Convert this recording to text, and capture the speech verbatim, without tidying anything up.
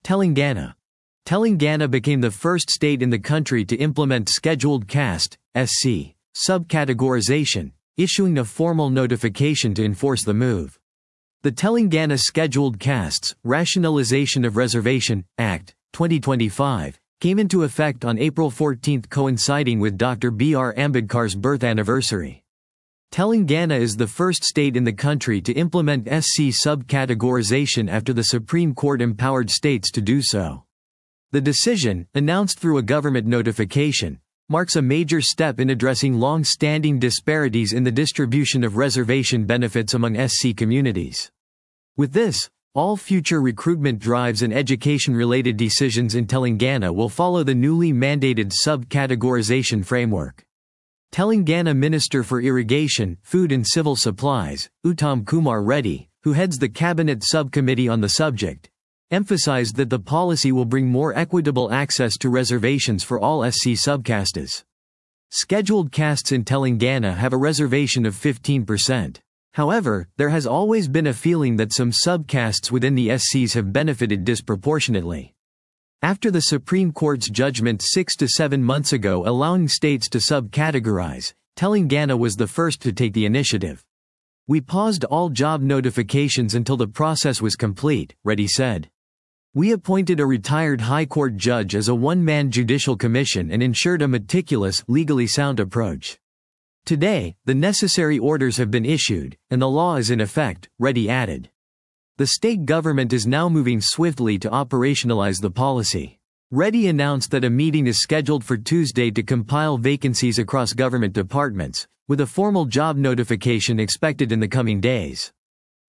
Telangana. Telangana became the first state in the country to implement Scheduled Caste (S C) subcategorization, issuing a formal notification to enforce the move. The Telangana Scheduled Castes Rationalization of Reservation Act, twenty twenty-five, came into effect on April fourteenth, coinciding with Doctor B R Ambedkar's birth anniversary. Telangana is the first state in the country to implement S C subcategorization after the Supreme Court empowered states to do so. The decision, announced through a government notification, marks a major step in addressing long-standing disparities in the distribution of reservation benefits among S C communities. With this, all future recruitment drives and education-related decisions in Telangana will follow the newly mandated subcategorization framework. Telangana Minister for Irrigation, Food and Civil Supplies, Uttam Kumar Reddy, who heads the Cabinet Subcommittee on the subject, emphasized that the policy will bring more equitable access to reservations for all S C subcastes. Scheduled castes in Telangana have a reservation of fifteen percent. However, there has always been a feeling that some subcastes within the S Cs have benefited disproportionately. After the Supreme Court's judgment six to seven months ago allowing states to subcategorize, Telangana was the first to take the initiative. "We paused all job notifications until the process was complete," Reddy said. "We appointed a retired High Court judge as a one-man judicial commission and ensured a meticulous, legally sound approach. Today, the necessary orders have been issued, and the law is in effect," Reddy added. The state government is now moving swiftly to operationalize the policy. Reddy announced that a meeting is scheduled for Tuesday to compile vacancies across government departments, with a formal job notification expected in the coming days.